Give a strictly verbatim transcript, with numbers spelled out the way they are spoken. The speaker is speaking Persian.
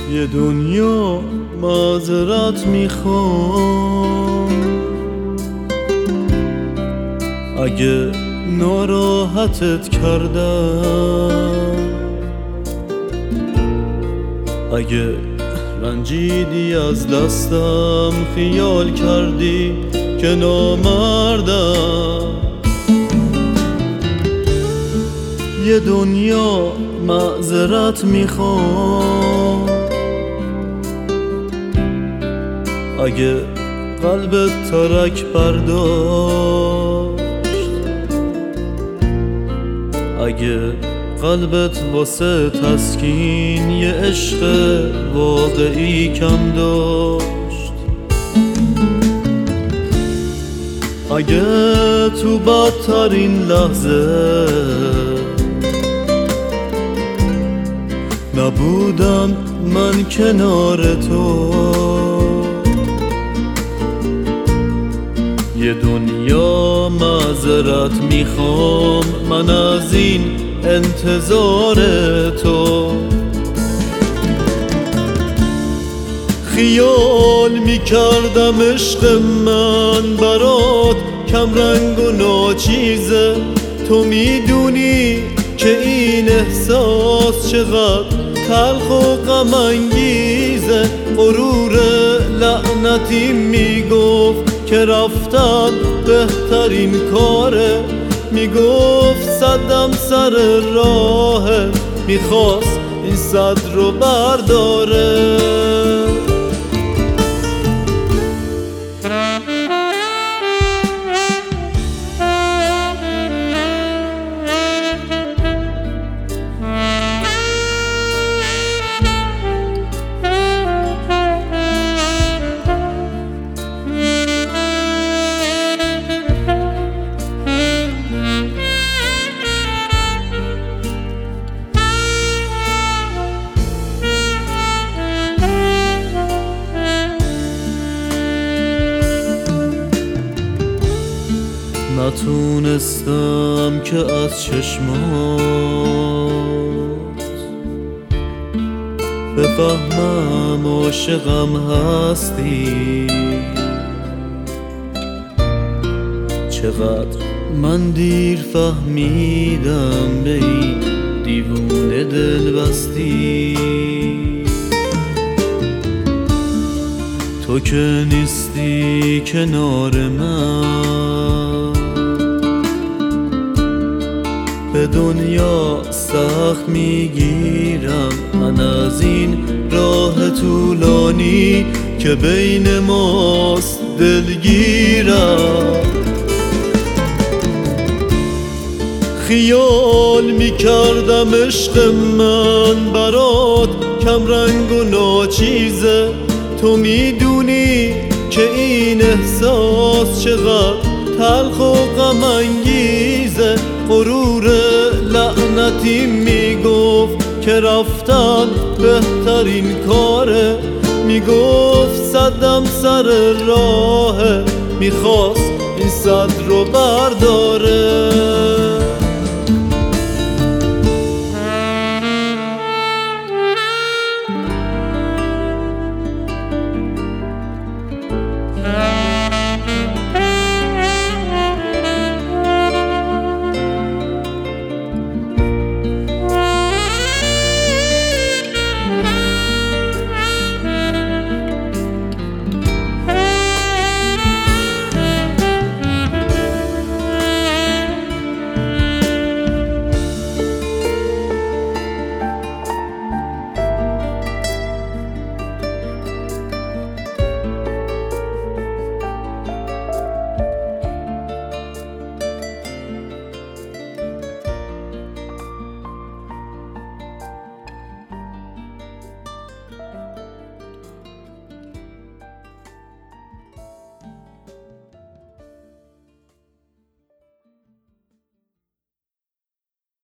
یه دنیا معذرت میخوام اگه ناراحتت کردم، اگه رنجیدی از دستم، خیال کردی که نامردم. یه دنیا معذرت میخوام اگه قلبت ترک برداشت، اگه قلبت واسه تسکین یه عشق واقعی کم داشت، اگه تو بدترین لحظه نبودم من کنار تو، یه دنیا معذرت میخوام من از این انتظار تو. خیال میکردم عشق من برات کم رنگ و ناچیزه، تو میدونی که این احساس چقدر تلخ و غم انگیزه. غرور لعنتی میگفت که رفتن بهترین کاره، میگفت صدم سر راهه، میخواست این صد رو برداره. نتونستم که از چشمات بفهمم عاشقم هستی، چقدر من دیر فهمیدم به این دیوونه دل بستی. تو که نیستی کنار من، به دنیا سخت میگیرم من از این راه طولانی که بین ماست دلگیرم. خیال میکردم عشق من برات کم رنگ و ناچیزه، تو میدونی که این احساس چقدر تلخ و غم انگیزه. غرور لعنتی میگفت که رفتن بهترین کاره، میگفت صدم سر راهه، میخواست این صد رو برداره.